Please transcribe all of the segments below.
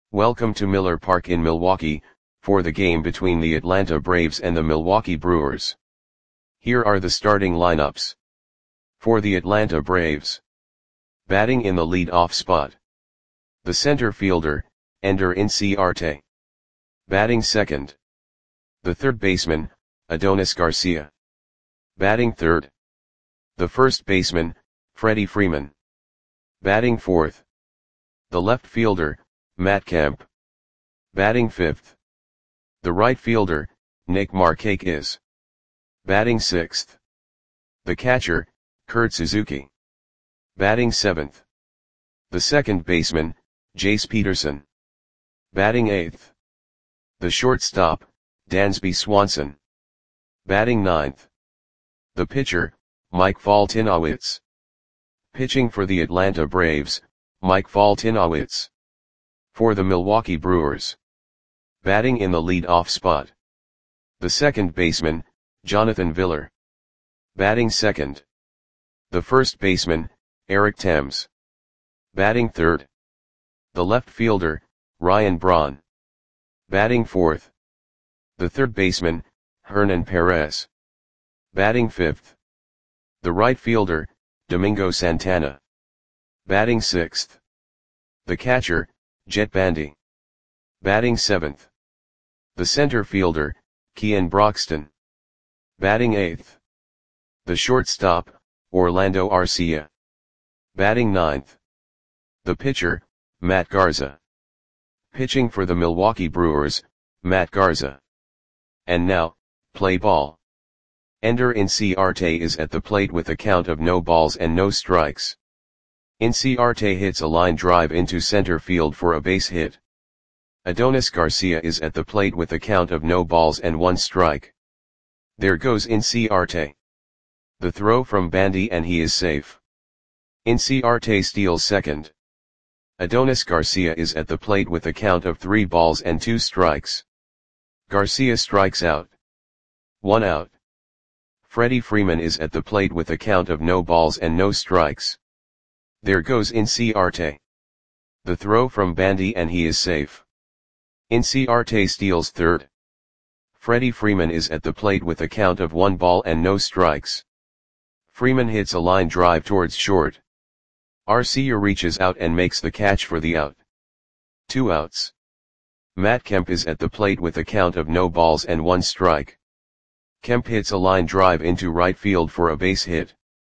Welcome to Miller Park in Milwaukee, for the game between the Atlanta Braves and the Milwaukee Brewers. Here are the starting lineups. For the Atlanta Braves. Batting in the lead-off spot. The center fielder, Ender Inciarte. Batting second. The third baseman, Adonis Garcia. Batting third. The first baseman, Freddie Freeman. Batting fourth. The left fielder, Matt Kemp. Batting fifth. The right fielder, Nick Markakis. Batting sixth. The catcher, Kurt Suzuki. Batting seventh. The second baseman, Jace Peterson. Batting eighth. The shortstop, Dansby Swanson. Batting ninth. The pitcher, Mike Foltynewicz. Pitching for the Atlanta Braves, Mike Foltynewicz. For the Milwaukee Brewers. Batting in the lead-off spot. The second baseman, Jonathan Villar. Batting second. The first baseman, Eric Thames. Batting third. The left fielder, Ryan Braun. Batting fourth. The third baseman, Hernan Perez. Batting fifth. The right fielder, Domingo Santana. Batting sixth. The catcher, Jet Bandy. Batting seventh. The center fielder, Kean Broxton. Batting eighth. The shortstop, Orlando Arcia. Batting ninth. The pitcher, Matt Garza. Pitching for the Milwaukee Brewers, Matt Garza. And now, play ball. Ender Inciarte is at the plate with a count of no balls and no strikes. Inciarte hits a line drive into center field for a base hit. Adonis Garcia is at the plate with a count of no balls and one strike. There goes Inciarte. The throw from Bandy and he is safe. Inciarte steals second. Adonis Garcia is at the plate with a count of 3 balls and 2 strikes. Garcia strikes out. 1 out. Freddie Freeman is at the plate with a count of no balls and no strikes. There goes Inciarte. The throw from Bandy and he is safe. Inciarte steals third. Freddie Freeman is at the plate with a count of 1 ball and no strikes. Freeman hits a line drive towards short. Arcia reaches out and makes the catch for the out. 2 outs. Matt Kemp is at the plate with a count of no balls and 1 strike. Kemp hits a line drive into right field for a base hit.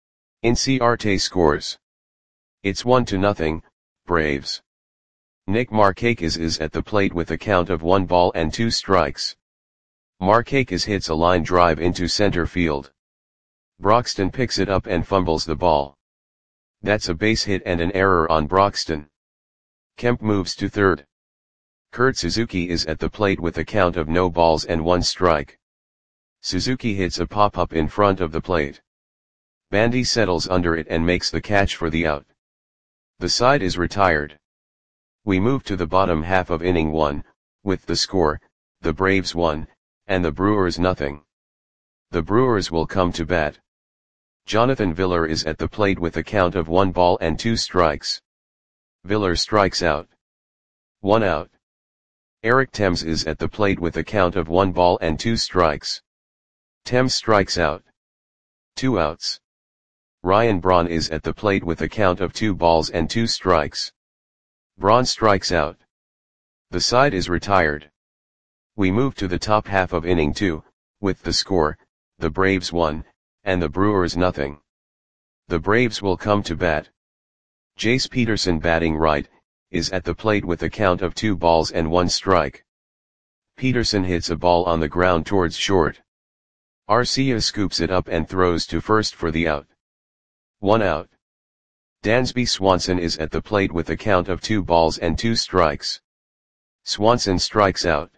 Inciarte scores. It's 1-0, Braves. Nick Markakis is at the plate with a count of 1 ball and 2 strikes. Markakis hits a line drive into center field. Broxton picks it up and fumbles the ball. That's a base hit and an error on Broxton. Kemp moves to third. Kurt Suzuki is at the plate with a count of no balls and 1 strike. Suzuki hits a pop-up in front of the plate. Bandy settles under it and makes the catch for the out. The side is retired. We move to the bottom half of inning 1, with the score, the Braves 1, and the Brewers 0. The Brewers will come to bat. Jonathan Villar is at the plate with a count of 1 ball and 2 strikes. Villar strikes out. 1 out. Eric Thames is at the plate with a count of 1 ball and 2 strikes. Thames strikes out. 2 outs. Ryan Braun is at the plate with a count of 2 balls and 2 strikes. Braun strikes out. The side is retired. We move to the top half of inning 2, with the score, the Braves 1, and the Brewers 0. The Braves will come to bat. Jace Peterson, batting right, is at the plate with a count of 2 balls and 1 strike. Peterson hits a ball on the ground towards short. Arcia scoops it up and throws to first for the out. 1 out. Dansby Swanson is at the plate with a count of 2 balls and 2 strikes. Swanson strikes out.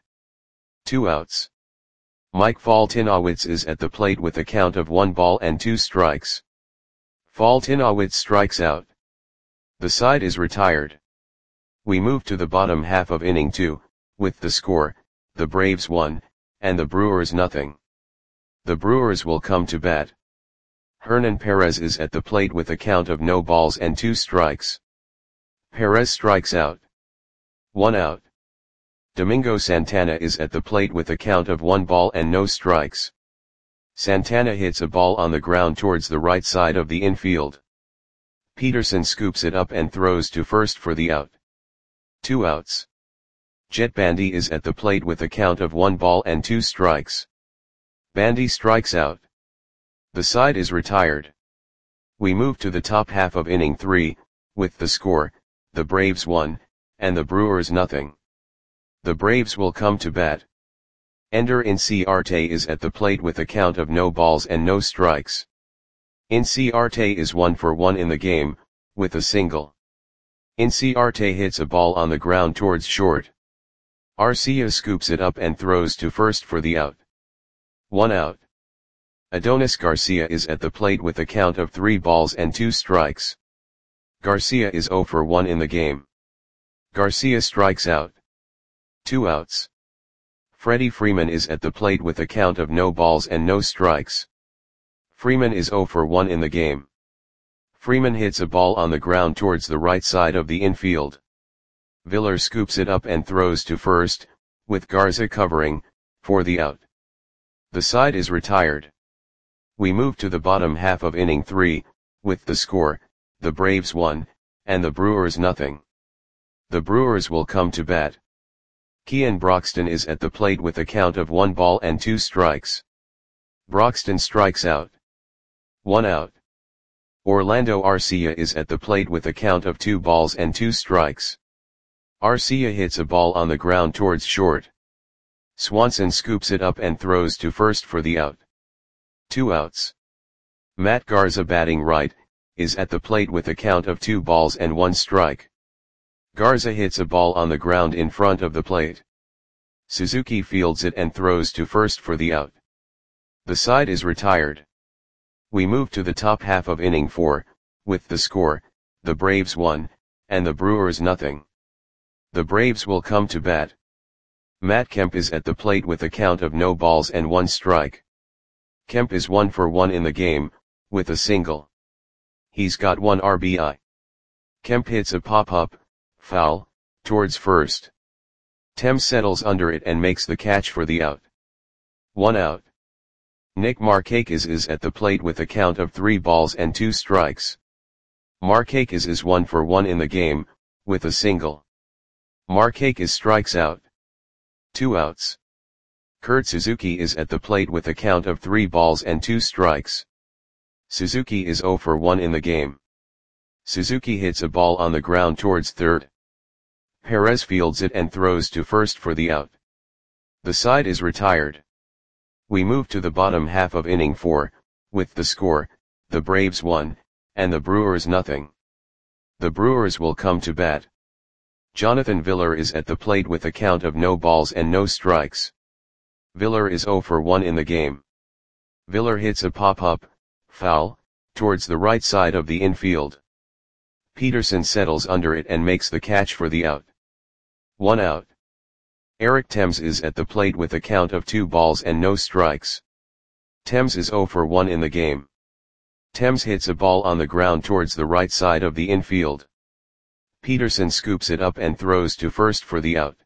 2 outs. Mike Foltynewicz is at the plate with a count of 1 ball and 2 strikes. Foltynewicz strikes out. The side is retired. We move to the bottom half of inning 2, with the score, the Braves 1, and the Brewers 0. The Brewers will come to bat. Hernan Perez is at the plate with a count of no balls and 2 strikes. Perez strikes out. 1 out. Domingo Santana is at the plate with a count of 1 ball and no strikes. Santana hits a ball on the ground towards the right side of the infield. Peterson scoops it up and throws to first for the out. 2 outs. Jet Bandy is at the plate with a count of 1 ball and 2 strikes. Bandy strikes out. The side is retired. We move to the top half of inning 3, with the score, the Braves 1, and the Brewers nothing. The Braves will come to bat. Ender Inciarte is at the plate with a count of no balls and no strikes. Inciarte is 1 for 1 in the game, with a single. Inciarte hits a ball on the ground towards short. Arcia scoops it up and throws to first for the out. 1 out. Adonis Garcia is at the plate with a count of 3 balls and 2 strikes. Garcia is 0 for 1 in the game. Garcia strikes out. 2 outs. Freddie Freeman is at the plate with a count of no balls and no strikes. Freeman is 0 for 1 in the game. Freeman hits a ball on the ground towards the right side of the infield. Villar scoops it up and throws to first, with Garza covering, for the out. The side is retired. We move to the bottom half of inning 3, with the score, the Braves 1, and the Brewers nothing. The Brewers will come to bat. Kean Broxton is at the plate with a count of 1 ball and 2 strikes. Broxton strikes out. 1 out. Orlando Arcia is at the plate with a count of 2 balls and 2 strikes. Arcia hits a ball on the ground towards short. Swanson scoops it up and throws to first for the out. 2 outs. Matt Garza batting right, is at the plate with a count of 2 balls and 1 strike. Garza hits a ball on the ground in front of the plate. Suzuki fields it and throws to first for the out. The side is retired. We move to the top half of inning 4, with the score, the Braves 1, and the Brewers nothing. The Braves will come to bat. Matt Kemp is at the plate with a count of no balls and 1 strike. Kemp is 1 for 1 in the game, with a single. He's got 1 RBI. Kemp hits a pop-up, foul, towards first. Thames settles under it and makes the catch for the out. 1 out. Nick Markakis is at the plate with a count of 3 balls and 2 strikes. Markakis is 1 for 1 in the game, with a single. Markakis strikes out. 2 outs. Kurt Suzuki is at the plate with a count of 3 balls and 2 strikes. Suzuki is 0 for 1 in the game. Suzuki hits a ball on the ground towards third. Perez fields it and throws to first for the out. The side is retired. We move to the bottom half of inning 4, with the score, the Braves 1, and the Brewers nothing. The Brewers will come to bat. Jonathan Villar is at the plate with a count of no balls and no strikes. Villar is 0 for 1 in the game. Villar hits a pop-up, foul, towards the right side of the infield. Peterson settles under it and makes the catch for the out. 1 out. Eric Thames is at the plate with a count of 2 balls and no strikes. Thames is 0 for 1 in the game. Thames hits a ball on the ground towards the right side of the infield. Peterson scoops it up and throws to first for the out.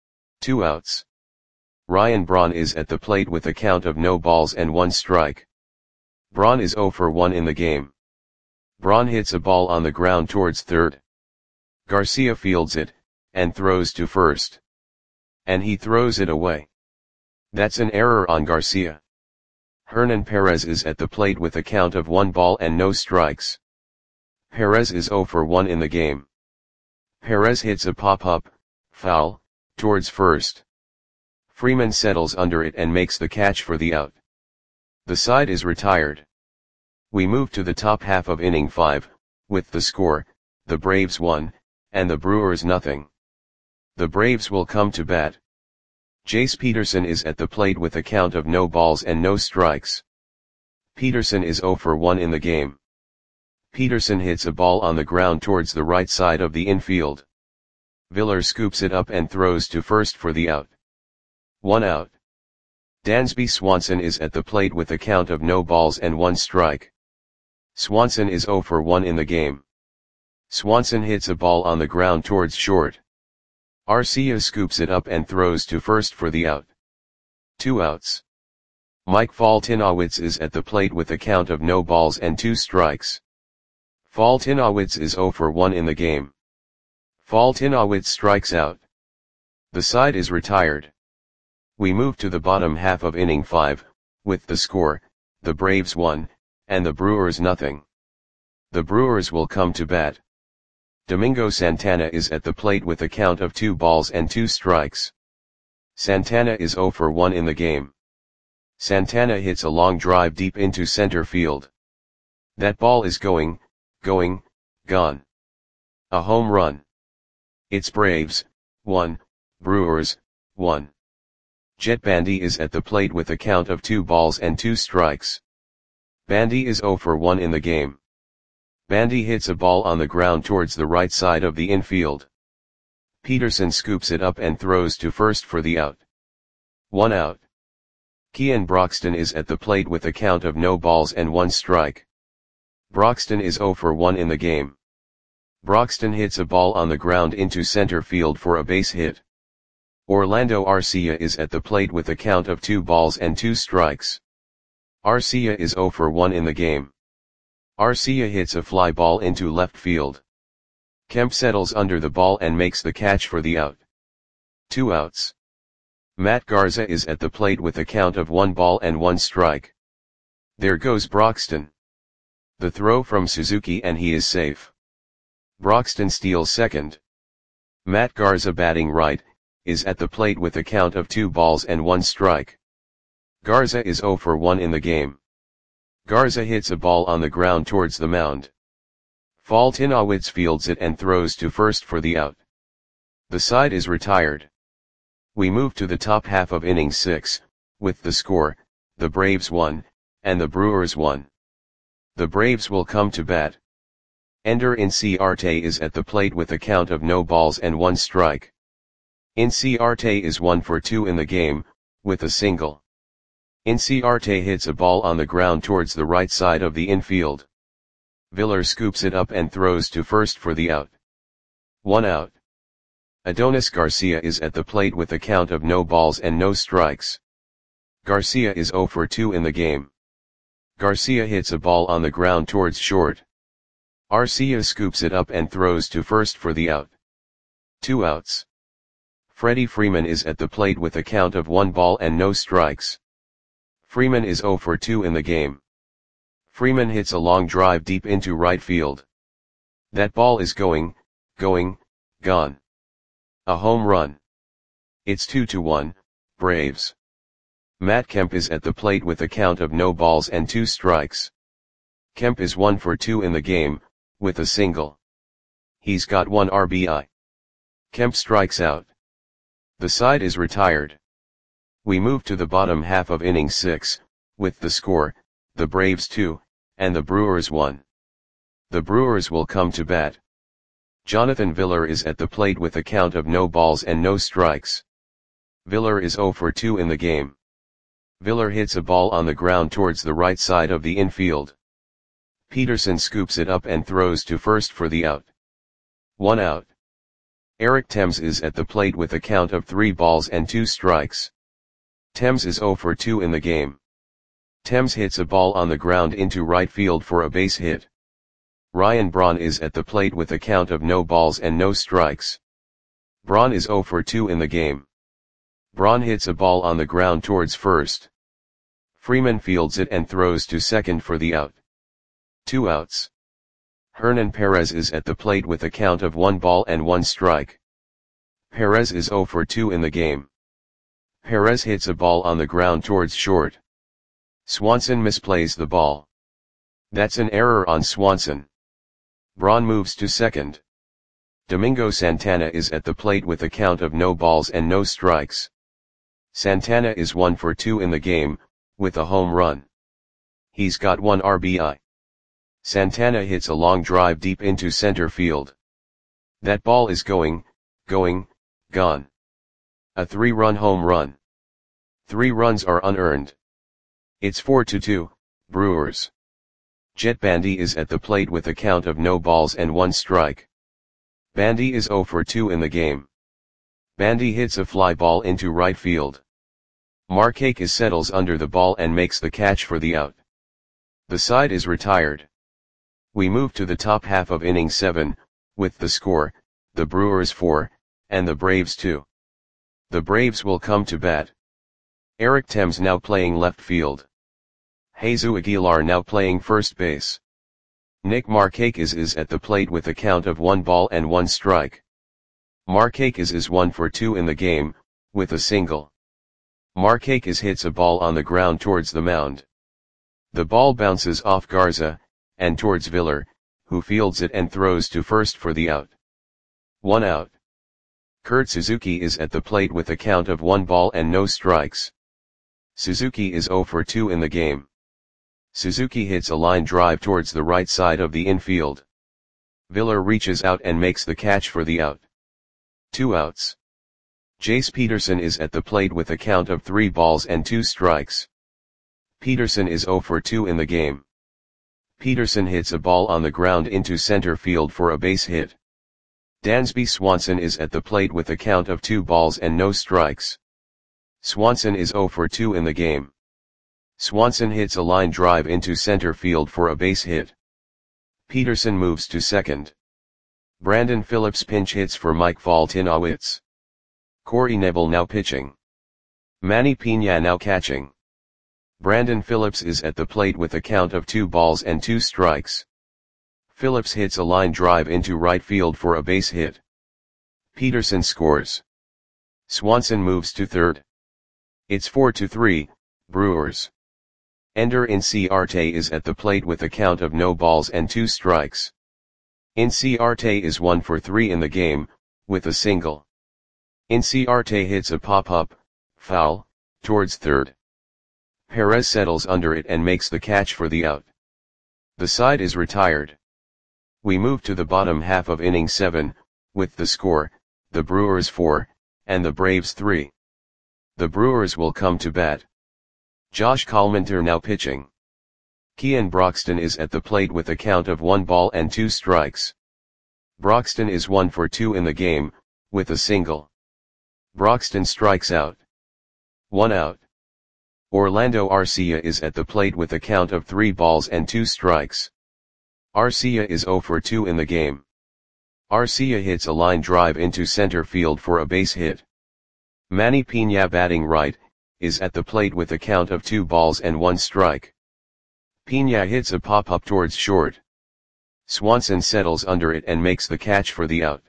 2 outs. Ryan Braun is at the plate with a count of no balls and 1 strike. Braun is 0 for 1 in the game. Braun hits a ball on the ground towards third. Garcia fields it, and throws to first. And he throws it away. That's an error on Garcia. Hernan Perez is at the plate with a count of 1 ball and no strikes. Perez is 0 for 1 in the game. Perez hits a pop-up, foul, towards first. Freeman settles under it and makes the catch for the out. The side is retired. We move to the top half of inning 5, with the score, the Braves 1, and the Brewers nothing. The Braves will come to bat. Jace Peterson is at the plate with a count of no balls and no strikes. Peterson is 0 for 1 in the game. Peterson hits a ball on the ground towards the right side of the infield. Villar scoops it up and throws to first for the out. 1 out. Dansby Swanson is at the plate with a count of no balls and 1 strike. Swanson is 0 for 1 in the game. Swanson hits a ball on the ground towards short. Arcia scoops it up and throws to first for the out. 2 outs. Mike Faltynowicz is at the plate with a count of no balls and 2 strikes. Faltynowicz is 0 for 1 in the game. Faltynowicz strikes out. The side is retired. We move to the bottom half of inning 5, with the score, the Braves 1, and the Brewers nothing. The Brewers will come to bat. Domingo Santana is at the plate with a count of 2 balls and 2 strikes. Santana is 0 for 1 in the game. Santana hits a long drive deep into center field. That ball is going, gone. A home run. It's Braves, 1, Brewers, 1. Jet Bandy is at the plate with a count of 2 balls and 2 strikes. Bandy is 0 for 1 in the game. Bandy hits a ball on the ground towards the right side of the infield. Peterson scoops it up and throws to first for the out. 1 out. Kean Broxton is at the plate with a count of no balls and 1 strike. Broxton is 0 for 1 in the game. Broxton hits a ball on the ground into center field for a base hit. Orlando Arcia is at the plate with a count of 2 balls and 2 strikes. Arcia is 0 for 1 in the game. Arcia hits a fly ball into left field. Kemp settles under the ball and makes the catch for the out. 2 outs. Matt Garza is at the plate with a count of 1 ball and 1 strike. There goes Broxton. The throw from Suzuki and he is safe. Broxton steals second. Matt Garza, batting right, is at the plate with a count of 2 balls and 1 strike. Garza is 0 for 1 in the game. Garza hits a ball on the ground towards the mound. Faltynowicz fields it and throws to first for the out. The side is retired. We move to the top half of inning 6, with the score, the Braves 1, and the Brewers 1. The Braves will come to bat. Ender Inciarte is at the plate with a count of no balls and 1 strike. Inciarte is 1 for 2 in the game, with a single. Inciarte hits a ball on the ground towards the right side of the infield. Villar scoops it up and throws to first for the out. 1 out. Adonis Garcia is at the plate with a count of no balls and no strikes. Garcia is 0 for 2 in the game. Garcia hits a ball on the ground towards short. Arcia scoops it up and throws to first for the out. 2 outs. Freddie Freeman is at the plate with a count of 1 ball and no strikes. Freeman is 0 for 2 in the game. Freeman hits a long drive deep into right field. That ball is going, gone. A home run. It's 2-1, Braves. Matt Kemp is at the plate with a count of no balls and 2 strikes. Kemp is 1 for 2 in the game, with a single. He's got 1 RBI. Kemp strikes out. The side is retired. We move to the bottom half of inning 6, with the score, the Braves 2, and the Brewers 1. The Brewers will come to bat. Jonathan Villar is at the plate with a count of no balls and no strikes. Villar is 0 for 2 in the game. Villar hits a ball on the ground towards the right side of the infield. Peterson scoops it up and throws to first for the out. 1 out. Eric Thames is at the plate with a count of 3 balls and 2 strikes. Thames is 0 for 2 in the game. Thames hits a ball on the ground into right field for a base hit. Ryan Braun is at the plate with a count of no balls and no strikes. Braun is 0 for 2 in the game. Braun hits a ball on the ground towards first. Freeman fields it and throws to second for the out. 2 outs. Hernan Perez is at the plate with a count of 1 ball and 1 strike. Perez is 0 for 2 in the game. Perez hits a ball on the ground towards short. Swanson misplays the ball. That's an error on Swanson. Braun moves to second. Domingo Santana is at the plate with a count of no balls and no strikes. Santana is 1 for 2 in the game, with a home run. He's got 1 RBI. Santana hits a long drive deep into center field. That ball is going, gone. A 3-run home run. 3 runs are unearned. It's 4-2, Brewers. Jet Bandy is at the plate with a count of no balls and 1 strike. Bandy is 0 for 2 in the game. Bandy hits a fly ball into right field. Markakis settles under the ball and makes the catch for the out. The side is retired. We move to the top half of inning 7, with the score, the Brewers 4, and the Braves 2. The Braves will come to bat. Eric Thames now playing left field. Jesus Aguilar now playing first base. Nick Markakis is at the plate with a count of 1-1 strike. Markakis is 1 for 2 in the game, with a single. Markakis hits a ball on the ground towards the mound. The ball bounces off Garza, and towards Villar, who fields it and throws to first for the out. 1 out. Kurt Suzuki is at the plate with a count of 1 ball and no strikes. Suzuki is 0 for 2 in the game. Suzuki hits a line drive towards the right side of the infield. Villar reaches out and makes the catch for the out. 2 outs. Jace Peterson is at the plate with a count of 3 balls and 2 strikes. Peterson is 0 for 2 in the game. Peterson hits a ball on the ground into center field for a base hit. Dansby Swanson is at the plate with a count of 2 balls and no strikes. Swanson is 0 for 2 in the game. Swanson hits a line drive into center field for a base hit. Peterson moves to second. Brandon Phillips pinch hits for Mike Foltynewicz. Corey Knebel now pitching. Manny Piña now catching. Brandon Phillips is at the plate with a count of 2 balls and 2 strikes. Phillips hits a line drive into right field for a base hit. Peterson scores. Swanson moves to third. It's 4-3, Brewers. Ender Inciarte is at the plate with a count of no balls and 2 strikes. Inciarte is 1 for 3 in the game, with a single. Inciarte hits a pop-up, foul, towards third. Perez settles under it and makes the catch for the out. The side is retired. We move to the bottom half of inning 7, with the score, the Brewers 4, and the Braves 3. The Brewers will come to bat. Josh Collmenter now pitching. Kean Broxton is at the plate with a count of 1 ball and 2 strikes. Broxton is 1 for 2 in the game, with a single. Broxton strikes out. 1 out. Orlando Arcia is at the plate with a count of 3 balls and 2 strikes. Arcia is 0 for 2 in the game. Arcia hits a line drive into center field for a base hit. Manny Piña batting right, is at the plate with a count of 2 balls and 1 strike. Piña hits a pop-up towards short. Swanson settles under it and makes the catch for the out.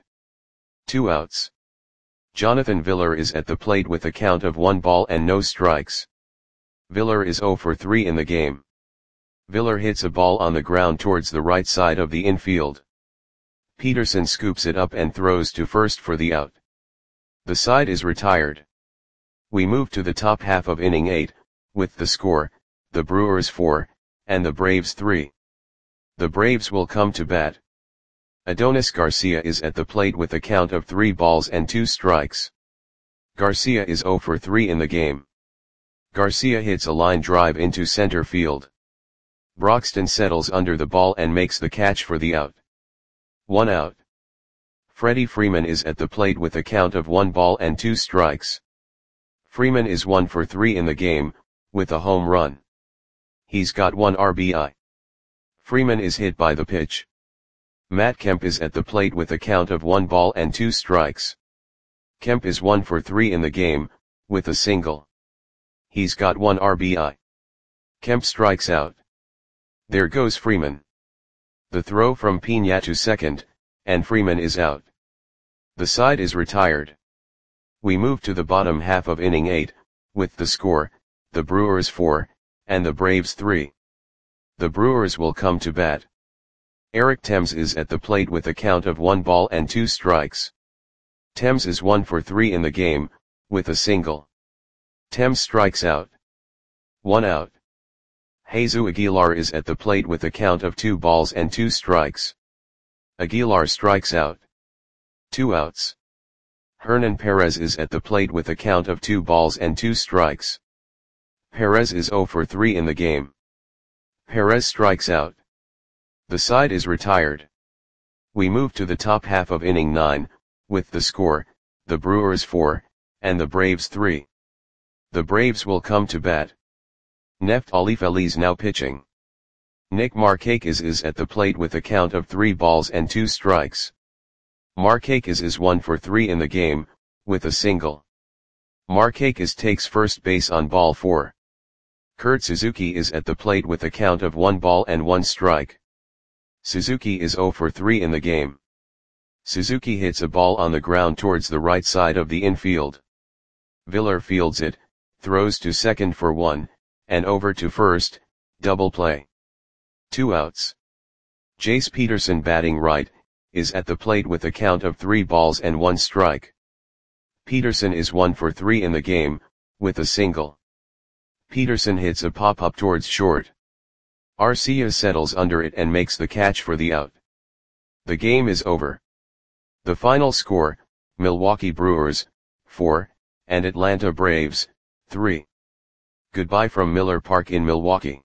2 outs. Jonathan Villar is at the plate with a count of 1 ball and no strikes. Villar is 0 for 3 in the game. Villar hits a ball on the ground towards the right side of the infield. Peterson scoops it up and throws to first for the out. The side is retired. We move to the top half of inning 8, with the score, the Brewers 4, and the Braves 3. The Braves will come to bat. Adonis Garcia is at the plate with a count of 3 balls and 2 strikes. Garcia is 0 for 3 in the game. Garcia hits a line drive into center field. Broxton settles under the ball and makes the catch for the out. 1 out. Freddie Freeman is at the plate with a count of 1 ball and 2 strikes. Freeman is 1 for 3 in the game, with a home run. He's got 1 RBI. Freeman is hit by the pitch. Matt Kemp is at the plate with a count of 1 ball and 2 strikes. Kemp is 1 for 3 in the game, with a single. He's got 1 RBI. Kemp strikes out. There goes Freeman. The throw from Piña to second, and Freeman is out. The side is retired. We move to the bottom half of inning 8, with the score, the Brewers 4, and the Braves 3. The Brewers will come to bat. Eric Thames is at the plate with a count of 1 ball and 2 strikes. Thames is 1 for 3 in the game, with a single. Thames strikes out. 1 out. Jesus Aguilar is at the plate with a count of 2 balls and 2 strikes. Aguilar strikes out. 2 outs. Hernan Perez is at the plate with a count of 2 balls and 2 strikes. Perez is 0 for 3 in the game. Perez strikes out. The side is retired. We move to the top half of inning 9, with the score, the Brewers 4, and the Braves 3. The Braves will come to bat. Neftali Feliz now pitching. Nick Markakis is at the plate with a count of 3 balls and 2 strikes. Markakis is 1 for 3 in the game, with a single. Markakis takes first base on ball 4. Kurt Suzuki is at the plate with a count of 1 ball and 1 strike. Suzuki is 0 for 3 in the game. Suzuki hits a ball on the ground towards the right side of the infield. Villar fields it, throws to second for 1, and over to first, double play. 2 outs. Jace Peterson batting right, is at the plate with a count of 3 balls and 1 strike. Peterson is 1 for 3 in the game, with a single. Peterson hits a pop-up towards short. Arcia settles under it and makes the catch for the out. The game is over. The final score, Milwaukee Brewers, 4, and Atlanta Braves, 3. Goodbye from Miller Park in Milwaukee.